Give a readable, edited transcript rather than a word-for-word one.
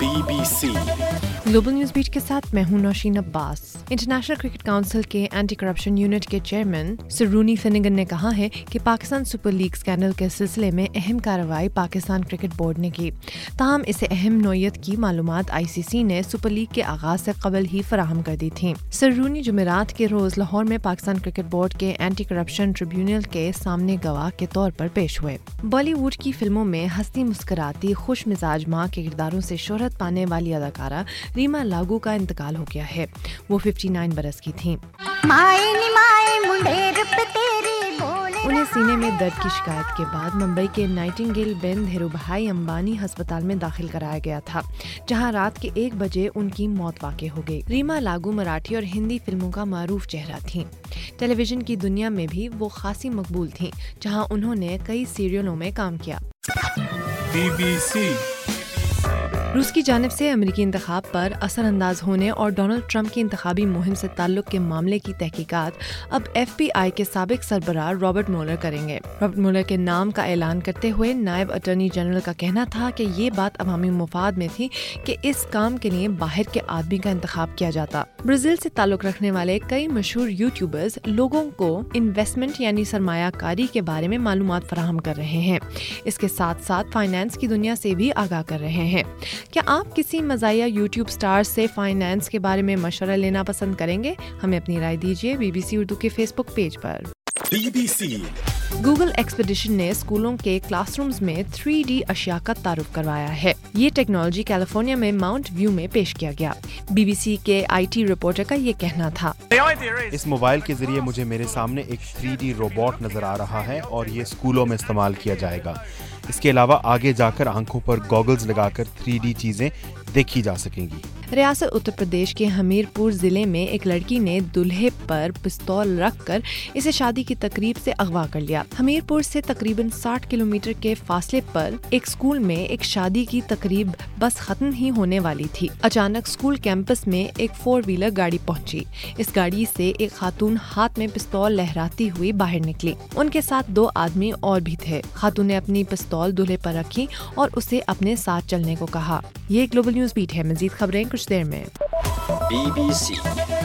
BBC global news beat के साथ मैं हूं Naushin Abbas. International cricket council के एंटी करप्शन यूनिट के चेयरमैन सर रूनी फिनिगन ने कहा है कि पाकिस्तान सुपर लीग स्कैंडल के सिलसिले में अहम कार्रवाई पाकिस्तान क्रिकेट बोर्ड ने की। ताहम इसे अहम नोयत की मालूमात ICC ने सुपर लीग के आगाज से कबल ही फराहम कर दी थी। सर रूनी जुमेरात के रोज लाहौर में पाकिस्तान क्रिकेट बोर्ड के एंटी करप्शन ट्रिब्यूनल के सामने गवाह के तौर पर पेश हुए। बॉलीवुड की फिल्मों में हंसती मुस्कुराती खुश मिजाज माँ के किरदारों से शोहरत पाने वाली अदाकारा रीमा लागू का इंतकाल हो गया है। वो 59 बरस की थीं। उन्हें सीने में दर्द की शिकायत के बाद मुंबई के नाइटिंगेल बिन धीरूभाई अंबानी अस्पताल में दाखिल कराया गया था, जहां रात के 1 बजे उनकी मौत वाक़ई हो गई। रीमा लागू मराठी और हिंदी फिल्मों का मारूफ चेहरा थीं। टेलीविजन की दुनिया में भी वो खासी मकबूल थीं, जहां उन्होंने कई सीरियलों में काम किया। BBC रूस की जानिब से अमेरिकी इंतखाब पर असर अंदाज होने और डोनाल्ड ट्रंप की इंतखाबी मुहिम से ताल्लुक के मामले की तहकीकात अब FBI के साबिक सरबराह रॉबर्ट मुएलर करेंगे। रॉबर्ट मुएलर के नाम का ऐलान करते हुए नायब अटॉर्नी जनरल का कहना था कि ये बात अवामी मुफाद में थी कि इस काम के लिए बाहर के आदमी का इंतखाब किया जाता। ब्राजील से ताल्लुक रखने वाले कई मशहूर यूट्यूबर्स लोगों को इन्वेस्टमेंट यानी सरमायाकारी के बारे में मालूमात फराहम कर रहे हैं। इसके साथ साथ फाइनेंस की दुनिया से भी आगाह कर रहे हैं। क्या आप किसी मज़ाहिया यूट्यूब स्टार से फाइनेंस के बारे में मशवरा लेना पसंद करेंगे? हमें अपनी राय दीजिए BBC उर्दू के फेसबुक पेज पर। BBC गूगल एक्सपेडिशन ने स्कूलों के क्लासरूम्स में 3D अशिया का तारुफ करवाया है। ये टेक्नोलॉजी कैलिफोर्निया में माउंट व्यू में पेश किया गया। BBC के IT रिपोर्टर का ये कहना था। इस मोबाइल के जरिए मुझे मेरे सामने एक 3D रोबोट नजर आ रहा है और ये स्कूलों में इस्तेमाल किया जाएगा। इसके अलावा आगे जाकर आंखों पर गॉगल्स लगाकर 3D चीजें देखी जा सकेंगी। रियासत उत्तर प्रदेश के हमीरपुर जिले में एक लड़की ने दूल्हे पर पिस्तौल रखकर इसे शादी की तकरीब से अगवा कर लिया। हमीरपुर से तकरीबन 60 किलोमीटर के फासले पर एक स्कूल में एक शादी की तकरीब बस खत्म ही होने वाली थी। अचानक स्कूल कैंपस में एक 4 व्हीलर गाड़ी पहुंची। इस गाड़ी से एक खातून हाथ में पिस्तौल लहराती हुई बाहर निकली। उनके साथ 2 आदमी और भी थे। खातून ने अपनी पिस्तौल दूल्हे पर रखी और उसे अपने साथ चलने को कहा। ये ग्लोबल न्यूज बीट है। मजीद खबरें कुछ देर में। BBC